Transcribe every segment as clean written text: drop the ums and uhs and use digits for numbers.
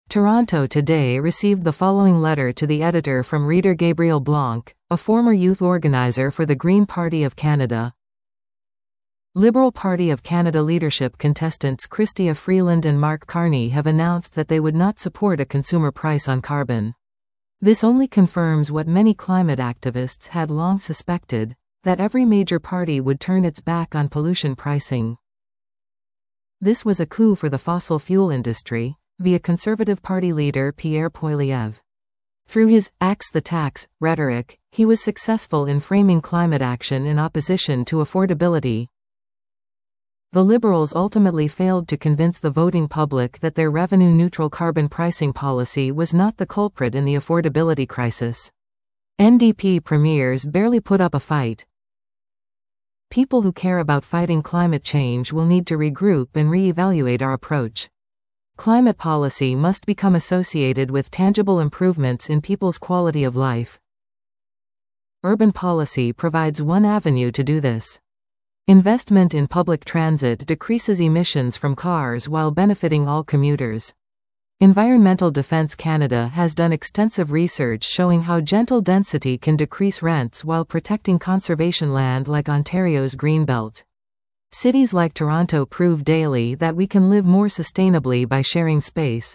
Toronto Today received the following letter to the editor from reader Gabriel Blanc, a former youth organizer for the Green Party of Canada. Liberal Party of Canada leadership contestants Chrystia Freeland and Mark Carney have announced that they would not support a consumer price on carbon. This only confirms what many climate activists had long suspected, that every major party would turn its back on pollution pricing. This was a coup for the fossil fuel industry, via Conservative Party leader Pierre Poilievre. Through his "axe the tax" rhetoric, he was successful in framing climate action in opposition to affordability. The Liberals ultimately failed to convince the voting public that their revenue-neutral carbon pricing policy was not the culprit in the affordability crisis. NDP premiers barely put up a fight. People who care about fighting climate change will need to regroup and re-evaluate our approach. Climate policy must become associated with tangible improvements in people's quality of life. Urban policy provides one avenue to do this. Investment in public transit decreases emissions from cars while benefiting all commuters. Environmental Defence Canada has done extensive research showing how gentle density can decrease rents while protecting conservation land like Ontario's Greenbelt. Cities like Toronto prove daily that we can live more sustainably by sharing space.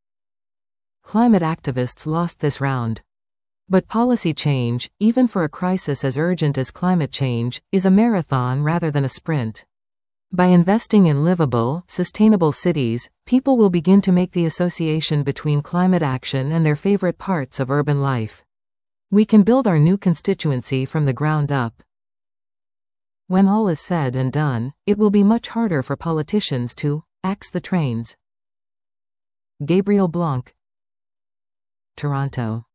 Climate activists lost this round. But policy change, even for a crisis as urgent as climate change, is a marathon rather than a sprint. By investing in livable, sustainable cities, people will begin to make the association between climate action and their favorite parts of urban life. We can build our new constituency from the ground up. When all is said and done, it will be much harder for politicians to axe the trains. Gabriel Blanc, Toronto.